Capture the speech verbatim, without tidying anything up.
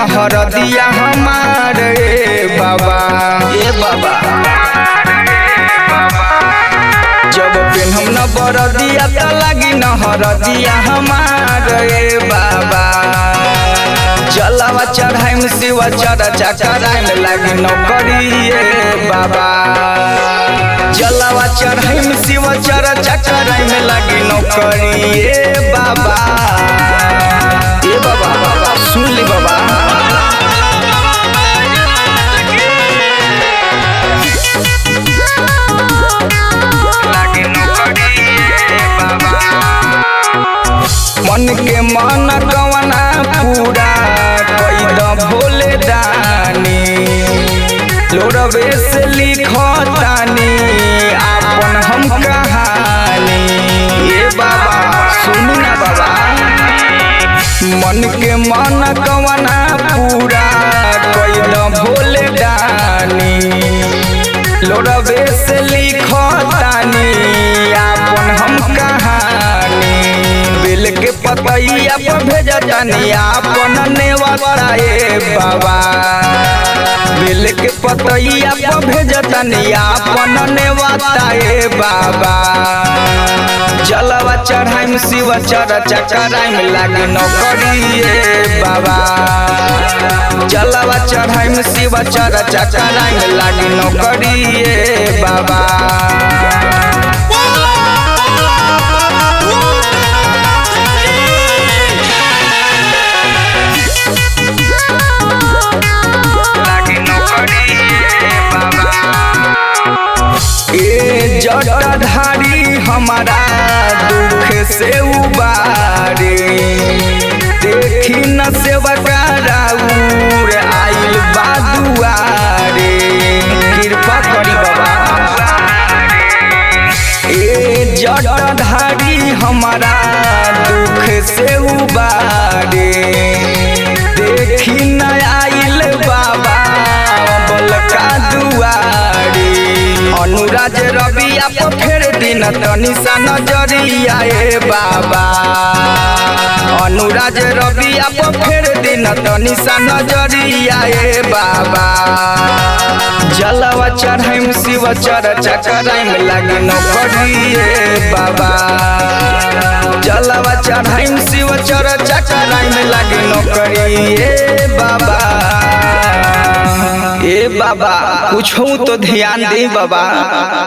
हरदिया हमारे बाबा ए बाबा। जब पेन्हम न बरदिया त लागी न हरदिया हमारे बाबा। जलवा चढ़ाइम शिव चर्चा कराइम लागी नौकरी बाबा। जलवा चढ़ाइम शिव चर्चा कराइम लागी नौकरी बाबा। ए बाबा बाबा सुन ली बाबा। मन के मन कवना पूरा कोई द भोले दानी। लोरवे से लिखतानी आपन हम कहानी। ये बाबा सुन ना बाबा। मन के मन कवना पूरा कोई द भोले दानी। लोरवे से लिखतानी आपन हम कहानी। बिल के पतैया पर भेजतानी आपन नेवता ए बाबा। बिल के पतैया पर भेजतानी आपन नेवता ए बाबा। जलवा चढ़ाइम शिव चर्चा कराइम लागी नौकरी ए बाबा। जलवा चढ़ाइम शिव चर्चा कराइम लागी नौकरी ए बाबा। ए जटाधारी हमारा दुख से उबारे। देखी न सेवका राउर आइल बादुआरे। कृपा करी बाबा। ए जटाधारी हमारा दुख से उबारे। देखी न आइल बाबा बलका दुआरे। अनुराज रबिया पर फेर दिन तनी सा नजरिया ए बाबा। अनुराज रबिया पर फेर दिन तनी सा नजरिया ए बाबा। जलवा चढ़ाइम शिव चर्चा कराइम लागी नौकरी ए बाबा। जलवा चढ़ाइम शिव चर्चा कराइम लागी नौकरी ए बाबा। ए बाबा कुछ तो ध्यान दे बाबा।